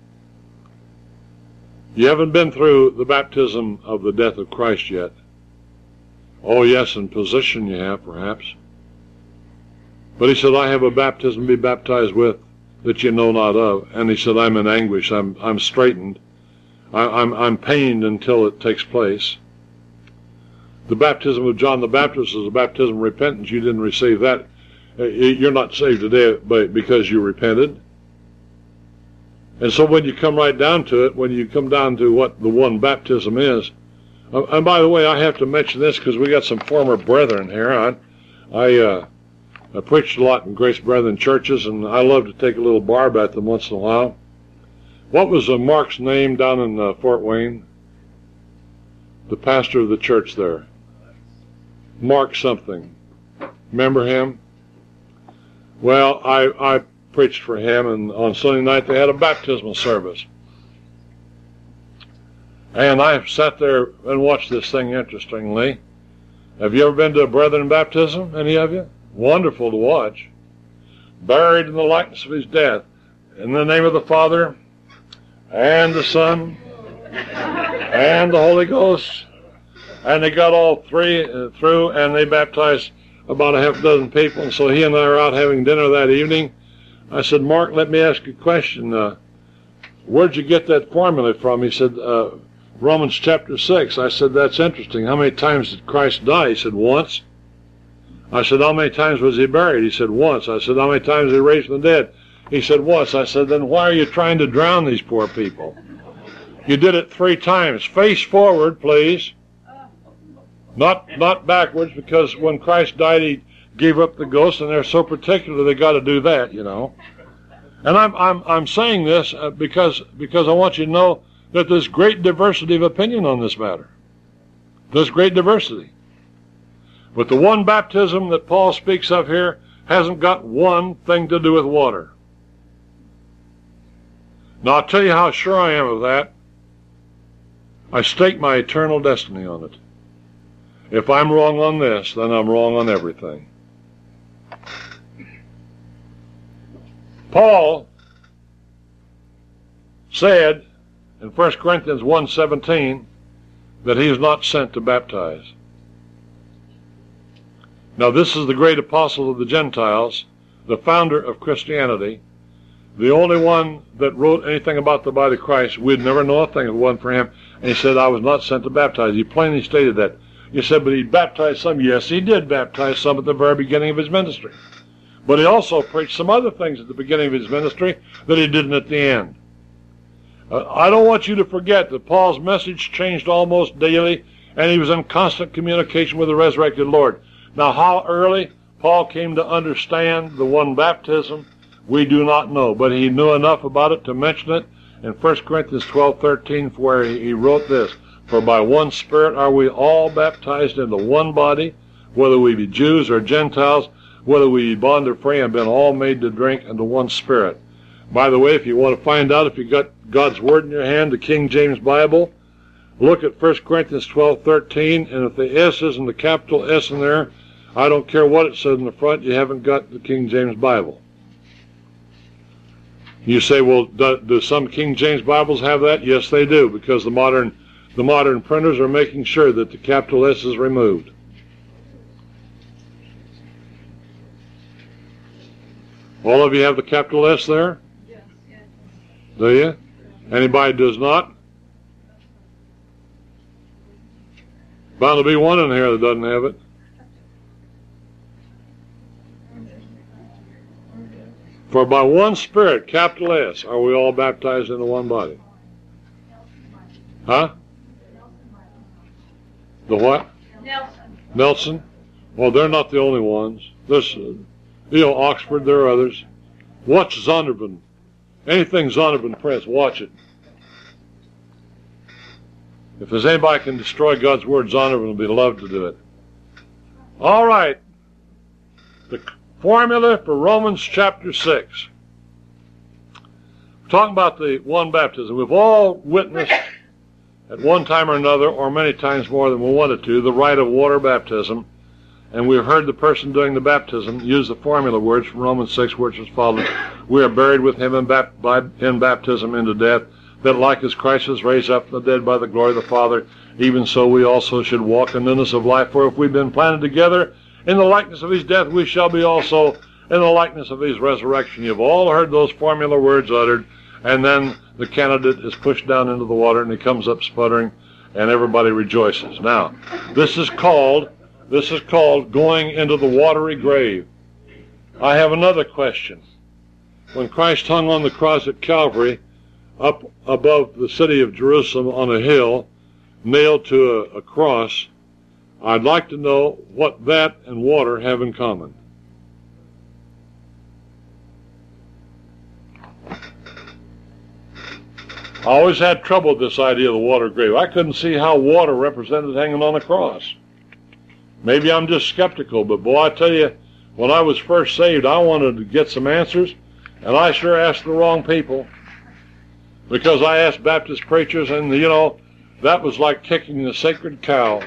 You haven't been through the baptism of the death of Christ yet. Oh yes, in position you have, perhaps. But he said, I have a baptism to be baptized with that you know not of. And he said, I'm in anguish, I'm straitened, I'm pained until it takes place. The baptism of John the Baptist is a baptism of repentance. You didn't receive that. You're not saved today because you repented. And so when you come right down to it, when you come down to what the one baptism is, and by the way, I have to mention this because we got some former brethren here. I preached a lot in Grace Brethren churches, and I love to take a little barb at them once in a while. What was Mark's name down in Fort Wayne? The pastor of the church there. Mark something. Remember him? Well, I preached for him, and on Sunday night they had a baptismal service. And I sat there and watched this thing interestingly. Have you ever been to a Brethren baptism, any of you? Wonderful to watch. Buried in the likeness of his death. In the name of the Father, and the Son, and the Holy Ghost. And they got all three through, and they baptized about a half dozen people. And so he and I were out having dinner that evening. I said, Mark, let me ask you a question. Where'd you get that formula from? He said, Romans chapter 6. I said, that's interesting. How many times did Christ die? He said, once. I said, how many times was he buried? He said, once. I said, how many times was he raised from the dead? He said, once. I said, then why are you trying to drown these poor people? You did it 3 times. Face forward, please. Not backwards, because when Christ died, he gave up the ghost, and they're so particular they got to do that, you know. And I'm saying this because I want you to know that there's great diversity of opinion on this matter. There's great diversity. But the one baptism that Paul speaks of here hasn't got one thing to do with water. Now, I'll tell you how sure I am of that. I stake my eternal destiny on it. If I'm wrong on this, then I'm wrong on everything. Paul said in 1 Corinthians 1:17 that he is not sent to baptize. Now, this is the great apostle of the Gentiles, the founder of Christianity, the only one that wrote anything about the body of Christ. We'd never know a thing if it wasn't for him. And he said, I was not sent to baptize. He plainly stated that. You said, but he baptized some. Yes, he did baptize some at the very beginning of his ministry. But he also preached some other things at the beginning of his ministry that he didn't at the end. I don't want you to forget that Paul's message changed almost daily, and he was in constant communication with the resurrected Lord. Now, how early Paul came to understand the one baptism, we do not know, but he knew enough about it to mention it in 1 Corinthians 12:13, where he wrote this, for by one Spirit are we all baptized into one body, whether we be Jews or Gentiles, whether we be bond or free, and been all made to drink into one Spirit. By the way, if you want to find out if you got God's Word in your hand, the King James Bible, look at 1 Corinthians 12:13, and if the S isn't the capital S in there, I don't care what it says in the front, you haven't got the King James Bible. You say, well, do some King James Bibles have that? Yes, they do, because the modern printers are making sure that the capital S is removed. All of you have the capital S there? Yes. Do you? Anybody does not? Bound to be one in here that doesn't have it. For by one Spirit, capital S, are we all baptized into one body. Huh? The what? Nelson. Well, they're not the only ones. There's, Oxford, there are others. Watch Zondervan. Anything Zondervan Press, watch it. If there's anybody who can destroy God's Word, Zondervan will be loved to do it. All right. The formula for Romans chapter 6. We're talking about the one baptism. We've all witnessed at one time or another, or many times more than we wanted to, the rite of water baptism. And we've heard the person doing the baptism use the formula words from Romans 6, which is followed. We are buried with him in baptism into death, that like as Christ was raised up from the dead by the glory of the Father, even so we also should walk in newness of life. For if we've been planted together in the likeness of his death, we shall be also in the likeness of his resurrection. You've all heard those formula words uttered, and then the candidate is pushed down into the water, and he comes up sputtering, and everybody rejoices. Now, this is called going into the watery grave. I have another question. When Christ hung on the cross at Calvary, up above the city of Jerusalem on a hill, nailed to a cross, I'd like to know what that and water have in common. I always had trouble with this idea of the water grave. I couldn't see how water represented hanging on the cross. Maybe I'm just skeptical, but boy, I tell you, when I was first saved, I wanted to get some answers, and I sure asked the wrong people. Because I asked Baptist preachers, and you know, that was like kicking the sacred cow.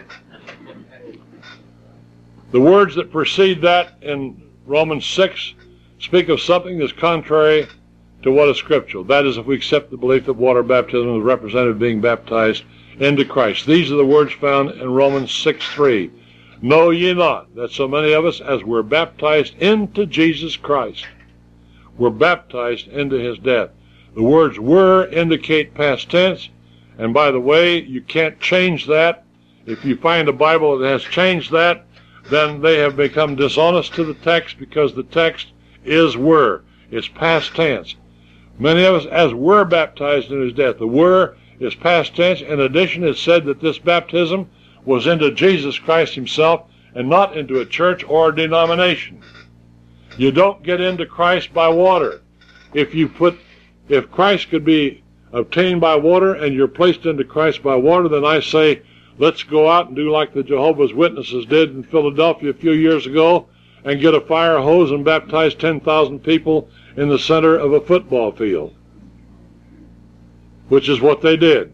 The words that precede that in Romans 6 speak of something that's contrary to what is scriptural. That is, if we accept the belief that water baptism is represented being baptized into Christ. These are the words found in Romans 6:3. Know ye not that so many of us, as were baptized into Jesus Christ, were baptized into his death? The words were indicate past tense, and by the way, you can't change that. If you find a Bible that has changed that, then they have become dishonest to the text, because the text is were. It's past tense. Many of us, as were baptized in his death. The were is past tense. In addition, it's said that this baptism was into Jesus Christ himself and not into a church or a denomination. You don't get into Christ by water. If Christ could be obtained by water and you're placed into Christ by water, then I say, let's go out and do like the Jehovah's Witnesses did in Philadelphia a few years ago and get a fire hose and baptize 10,000 people in the center of a football field, which is what they did.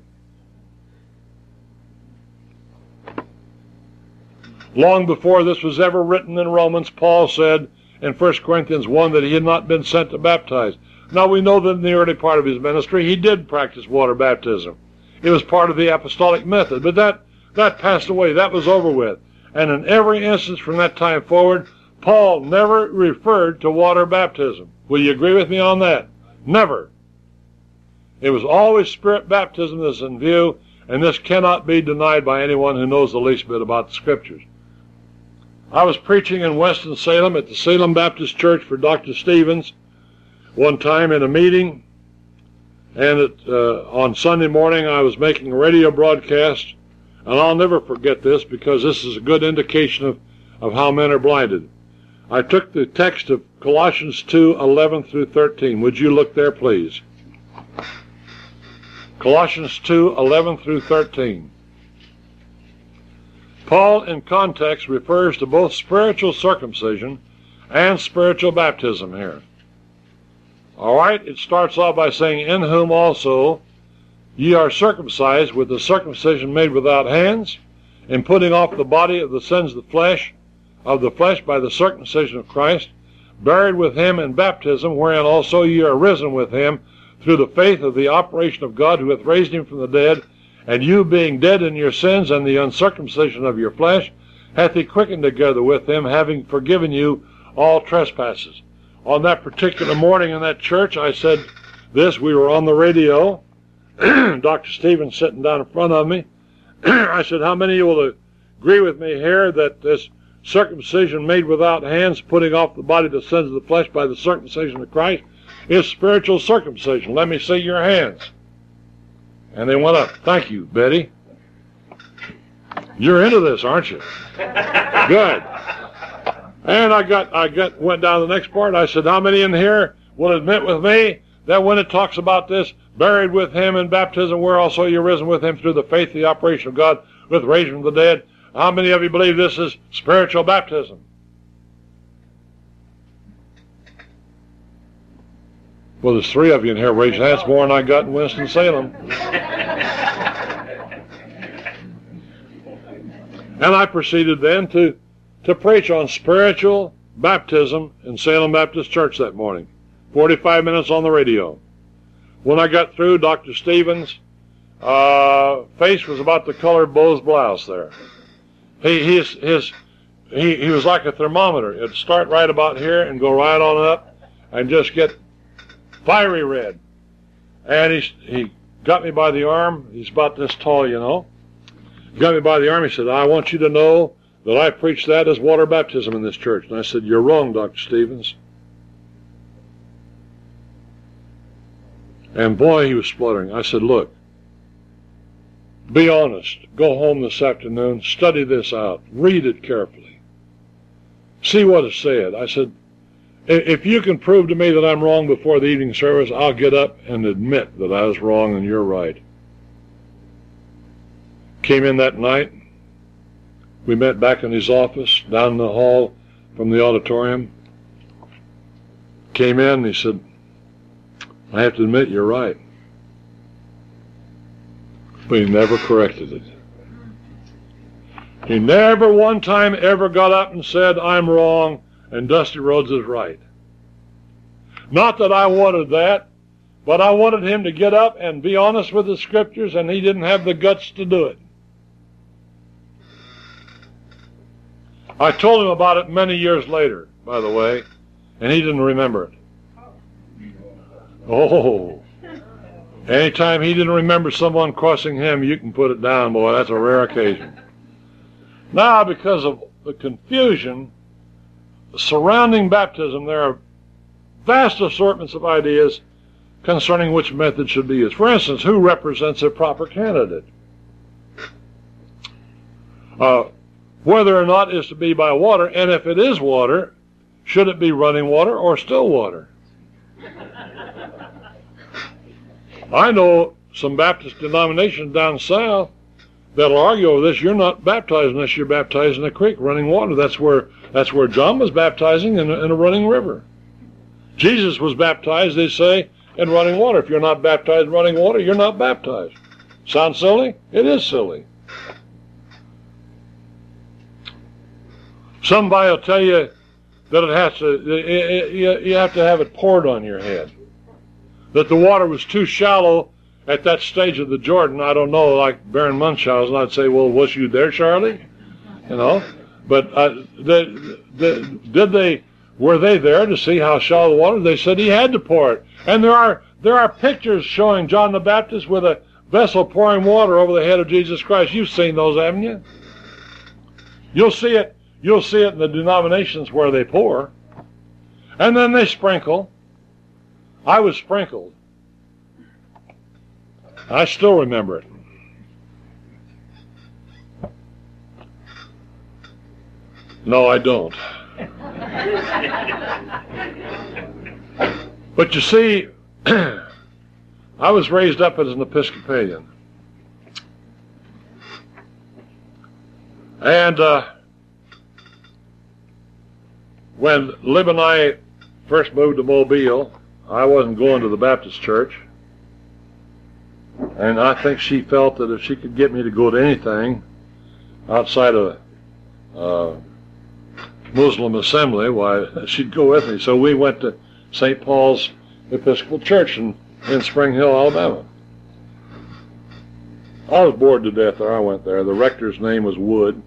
Long before this was ever written in Romans, Paul said in 1 Corinthians 1 that he had not been sent to baptize. Now we know that in the early part of his ministry he did practice water baptism. It was part of the apostolic method, but that passed away. That was over with. And in every instance from that time forward, Paul never referred to water baptism. Will you agree with me on that? Never. It was always spirit baptism that's in view, and this cannot be denied by anyone who knows the least bit about the Scriptures. I was preaching in Winston-Salem at the Salem Baptist Church for Dr. Stevens one time in a meeting, and on Sunday morning I was making a radio broadcast, and I'll never forget this because this is a good indication of how men are blinded. I took the text of Colossians 2:11 through 13. Would you look there, please? Colossians 2:11 through 13. Paul, in context, refers to both spiritual circumcision and spiritual baptism here. All right, it starts off by saying, in whom also ye are circumcised with the circumcision made without hands, in putting off the body of the sins of the flesh by the circumcision of Christ, buried with him in baptism, wherein also ye are risen with him through the faith of the operation of God, who hath raised him from the dead, and you being dead in your sins and the uncircumcision of your flesh, hath he quickened together with him, having forgiven you all trespasses. On that particular morning in that church, I said this. We were on the radio, Dr. Stevens sitting down in front of me. I said, how many of you will agree with me here that this circumcision made without hands, putting off the body the sins of the flesh by the circumcision of Christ, is spiritual circumcision? Let me see your hands. And they went up. Thank you, Betty. You're into this, aren't you? Good. And I went down to the next part. I said, how many in here will admit with me that when it talks about this, buried with him in baptism, where also you're risen with him through the faith, the operation of God, with raising from the dead, how many of you believe this is spiritual baptism? Well, there's 3 of you in here. Raise your hands, more than I got in Winston-Salem. And I proceeded then to preach on spiritual baptism in Salem Baptist Church that morning. 45 minutes on the radio. When I got through, Dr. Stevens' face was about the color of Bo's blouse there. He was like a thermometer. It'd start right about here and go right on up and just get fiery red. And he got me by the arm. He's about this tall, you know. He got me by the arm. He said, I want you to know that I preach that as water baptism in this church. And I said, you're wrong, Dr. Stevens. And boy, he was spluttering. I said, look, be honest. Go home this afternoon. Study this out. Read it carefully. See what it said. I said, If you can prove to me that I'm wrong before the evening service, I'll get up and admit that I was wrong and you're right. Came in that night. We met back in his office, down the hall from the auditorium. Came in and he said, I have to admit you're right. But he never corrected it. He never one time ever got up and said, I'm wrong and Dusty Rhodes is right. Not that I wanted that, but I wanted him to get up and be honest with the scriptures, and he didn't have the guts to do it. I told him about it many years later, by the way, and he didn't remember it. Oh. Anytime he didn't remember someone crossing him, you can put it down, boy. That's a rare occasion. Now, because of the confusion surrounding baptism, there are vast assortments of ideas concerning which method should be used. For instance, who represents a proper candidate? Whether or not is to be by water, and if it is water, should it be running water or still water? I know some Baptist denominations down south that'll argue over this. You're not baptized unless you're baptized in a creek running water. That's where John was baptizing in a running river. Jesus was baptized, they say, in running water. If you're not baptized in running water, you're not baptized. Sound silly? It is silly. Somebody will tell you that it has to, you have to have it poured on your head. That the water was too shallow at that stage of the Jordan. I don't know, like Baron Munchausen, I'd say, well, was you there, Charlie? You know, but were they there to see how shallow the water? They said he had to pour it. And there are pictures showing John the Baptist with a vessel pouring water over the head of Jesus Christ. You've seen those, haven't you? You'll see it in the denominations where they pour. And then they sprinkle. I was sprinkled. I still remember it. No, I don't. But you see, I was raised up as an Episcopalian. And when Lib and I first moved to Mobile, I wasn't going to the Baptist church. And I think she felt that if she could get me to go to anything outside of Muslim assembly, why, she'd go with me. So we went to St. Paul's Episcopal Church in Spring Hill, Alabama. I was bored to death there. I went there. The rector's name was Wood.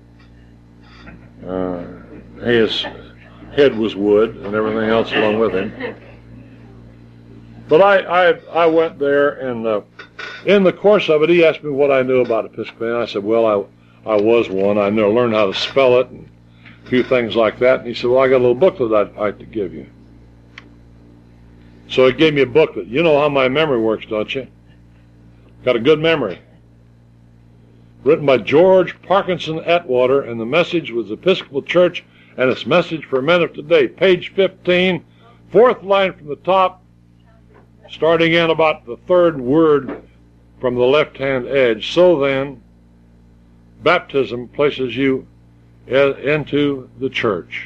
His head was wood and everything else along with him. But I went there, and in the course of it, he asked me what I knew about Episcopalian. I said, well, I was one. I learned how to spell it and a few things like that. And he said, well, I got a little booklet I'd like to give you. So he gave me a booklet. You know how my memory works, don't you? Got a good memory. Written by George Parkinson Atwater, and the message was Episcopal Church and its message for men of today. Page 15, fourth line from the top, starting in about the third word from the left-hand edge. So then, baptism places you into the church.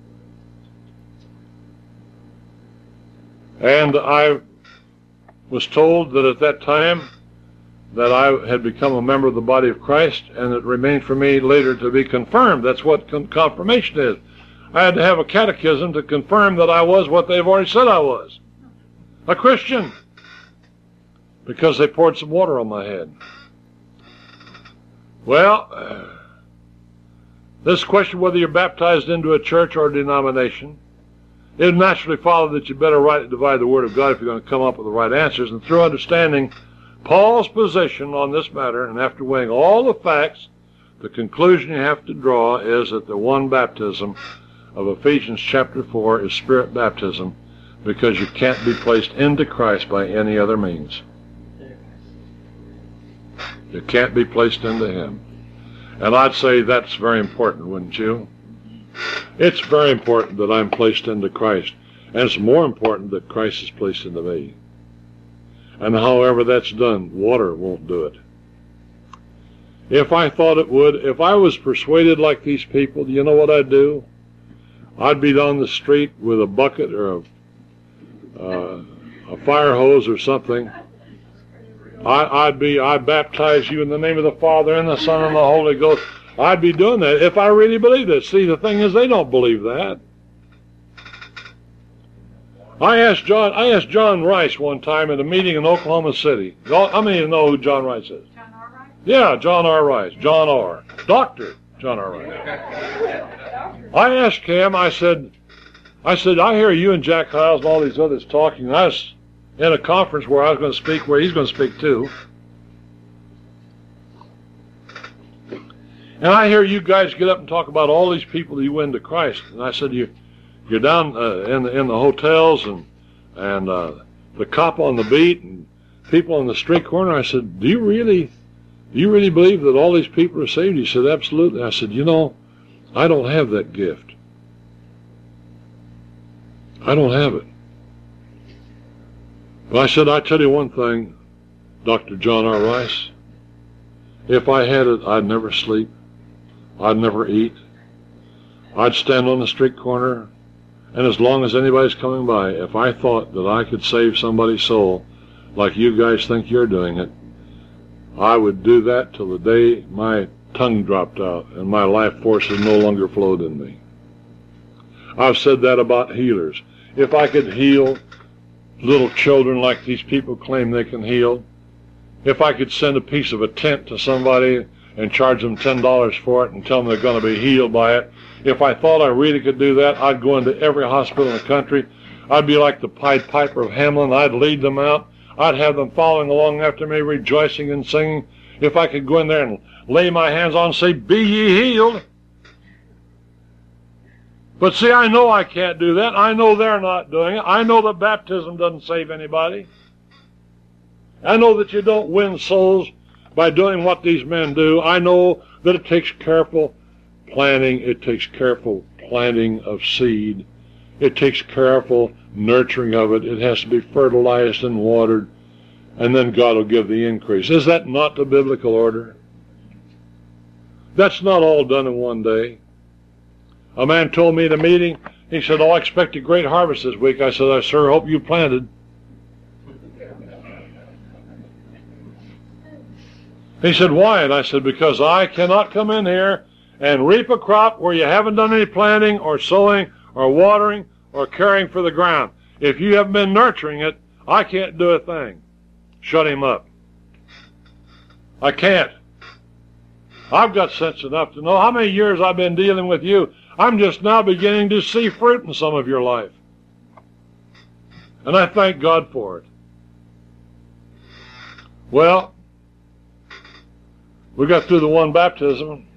And I was told that at that time that I had become a member of the body of Christ, and it remained for me later to be confirmed. That's what confirmation is. I had to have a catechism to confirm that I was what they've already said I was. A Christian. Because they poured some water on my head. Well, this question whether you're baptized into a church or a denomination, it naturally followed that you better rightly divide the Word of God if you're going to come up with the right answers. And through understanding Paul's position on this matter, and after weighing all the facts, the conclusion you have to draw is that the one baptism of Ephesians chapter 4 is Spirit baptism, because you can't be placed into Christ by any other means. You can't be placed into Him. And I'd say that's very important, wouldn't you? It's very important that I'm placed into Christ. And it's more important that Christ is placed into me. And however that's done, water won't do it. If I thought it would, if I was persuaded like these people, you know what I'd do? I'd be down the street with a bucket or a fire hose or something. I baptize you in the name of the Father and the Son and the Holy Ghost. I'd be doing that if I really believed it. See, the thing is, they don't believe that. I asked John Rice one time at a meeting in Oklahoma City. How many of you know who John Rice is? John R. Rice? Yeah, John R. Rice. John R. Dr. John R. Rice. I asked him, I said, I hear you and Jack Hyles and all these others talking. I was in a conference where I was going to speak, where he's going to speak too. And I hear you guys get up and talk about all these people that you win to Christ. And I said, you're down in the hotels and the cop on the beat and people on the street corner. I said, do you really believe that all these people are saved? He said, absolutely. I said, I don't have that gift. I don't have it. But I said, I tell you one thing, Dr. John R. Rice, if I had it, I'd never sleep. I'd never eat. I'd stand on the street corner, and as long as anybody's coming by, if I thought that I could save somebody's soul like you guys think you're doing it, I would do that till the day my tongue dropped out and my life forces no longer flowed in me. I've said that about healers. If I could heal little children like these people claim they can heal, if I could send a piece of a tent to somebody and charge them $10 for it and tell them they're going to be healed by it, if I thought I really could do that, I'd go into every hospital in the country. I'd be like the Pied Piper of Hamelin. I'd lead them out. I'd have them following along after me, rejoicing and singing. If I could go in there and lay my hands on and say, be ye healed. But see, I know I can't do that. I know they're not doing it. I know that baptism doesn't save anybody. I know that you don't win souls by doing what these men do. I know that it takes careful planting. It takes careful planting of seed. It takes careful nurturing of it. It has to be fertilized and watered, and then God will give the increase. Is that not the biblical order? That's not all done in one day. A man told me at a meeting, he said, I expect a great harvest this week. I said, I sure hope you planted. He said, why? And I said, because I cannot come in here and reap a crop where you haven't done any planting or sowing or watering or caring for the ground. If you haven't been nurturing it, I can't do a thing. Shut him up. I can't. I've got sense enough to know how many years I've been dealing with you. I'm just now beginning to see fruit in some of your life. And I thank God for it. Well, we got through the one baptism.